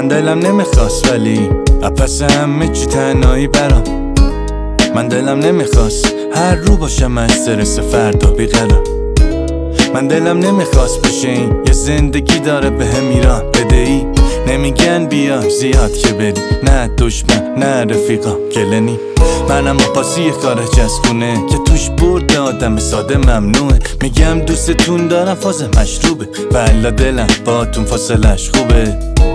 دلم نمیخواست ولی پس همه چی تنهایی برام. من دلم نمیخواست هر رو باشم استرس فردا بیقرار. من دلم نمیخواست بشه این یه زندگی داره به هم ایران بدهی. نمیگن بیای زیاد که بری، نه دشمن نه رفیقا گلنی. منم پاسی یه کار چسبونه که توش برد آدم ساده ممنوعه. میگم دوستتون دارم فاز مشروبه، والا دلم باتون فاصلش خوبه.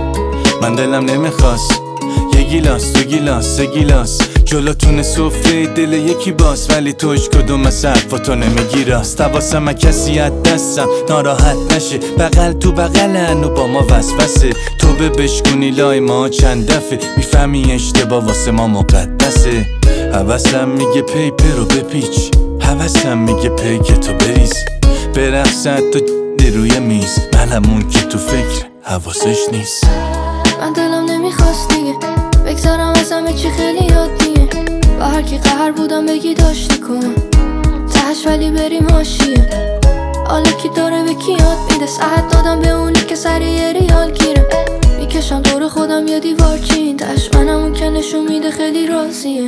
من دلم نمیخواست یه گیلاس دو گیلاس سه گیلاس جلوتون سفره دل یکی باز، ولی توش کدوم صرفاتو نمیگی راست. حواسم کسی از دستم ناراحت نشه، بغل تو بغلن و با ما وسوسه. تو بشکنی لای ما چند دفعه، میفهمی اشتباه واسه ما مقدسه. حواسم میگه پیپر رو بپیچ، حواسم میگه پیک تو بریز، برقصد تو روی میز، منم اون که تو فکر حواسش نیست. من دلم نمیخواست دیگه بگذارم از همه چی خیلی عادیه. با هر کی قهر بودم بگی داشتی کن تهش، ولی بریم حاشیه. حالا کی داره به کی یاد میده، ساعت دادم به اونی که سری یه ریال گیره. میکشم دور خودم یه دیوار چین تهش، منم اون که نشون میده خیلی راضیه.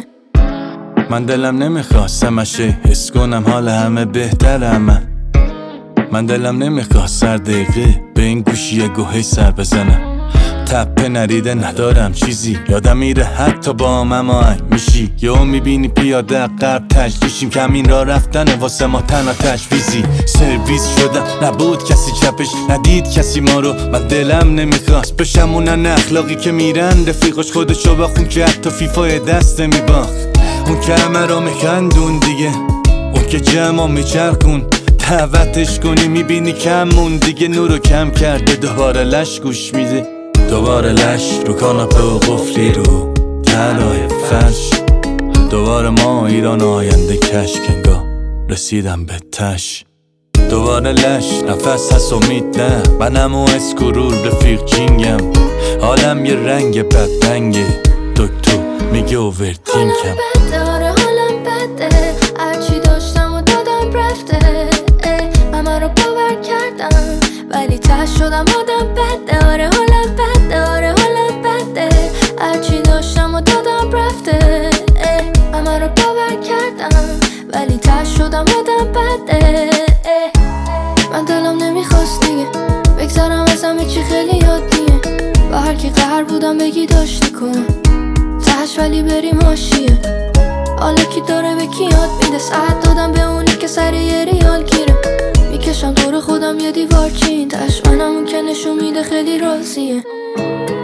من دلم نمیخواست همشه حس کنم حال همه بهترم. من دلم نمیخواست هر دقیقه به این گوشی گوهی سر بزنم. تپه نریده ندارم چیزی، یادم میره حتی با مماهنگ میشی. یهو میبینی پیاده قرب تجلیشیم، کمین را رفتن واسه ما تنها تجویزی. سرویس شدم نبود کسی چپش، ندید کسی ما رو. من دلم نمیخواست بشم اونن اخلاقی که میرن رفیقش خودشو بخون که حتی فیفای دست میباخت. اون که همه را میخندون دیگه، اون که جمع میچرخون دعوتش کنی میبینی کمون دیگه. نورو کم کرده دوباره لش گوش میده، دوباره لش رو کاناپه و قفلی رو تلای فرش. دوباره ما ایران آینده کشکنگاه رسیدم به تش. دوباره لش نفس هست امید نه، منم و اسکرور رفیق جینگم. حالم یه رنگ بدرنگه، دکتر میگه اوورتینکم. آره حالم بده، هرچی داشتم و دادم رفته. همه رو باور کردم ولی ته شدم آدم بده. آره حالم بده، آره حالم بده، هرچی داشتم و دادم رفته. همه رو باور کردم ولی ته شدم آدم بده. من دلم نمیخواست دیگه بگذارم از همه چی خیلی عادیه. با هر کی قهر بودم بگی داشتی کن تهش، ولی بریم حاشیه. حالا کی داره به کی یاد میده، ساعت دادم به اونی که سری یه ریال گیره. میکشم دور خودم یه دیوار چین تهش، منم اون که نشون میده خیلی راضیه.